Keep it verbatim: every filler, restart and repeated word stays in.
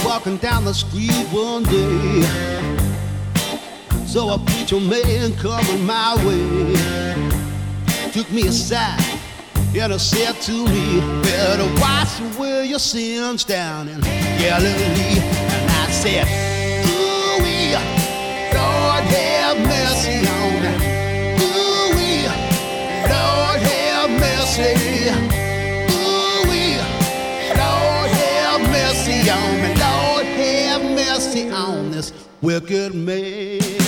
walking down the street one day. So a preacher man coming my way took me aside and said to me, better wash away your sins down in Galilee. And I said, ooh-wee, Lord have mercy on me. Ooh-wee, Lord have mercy. Ooh-wee, Lord have mercy on me. Lord have mercy on this wicked man.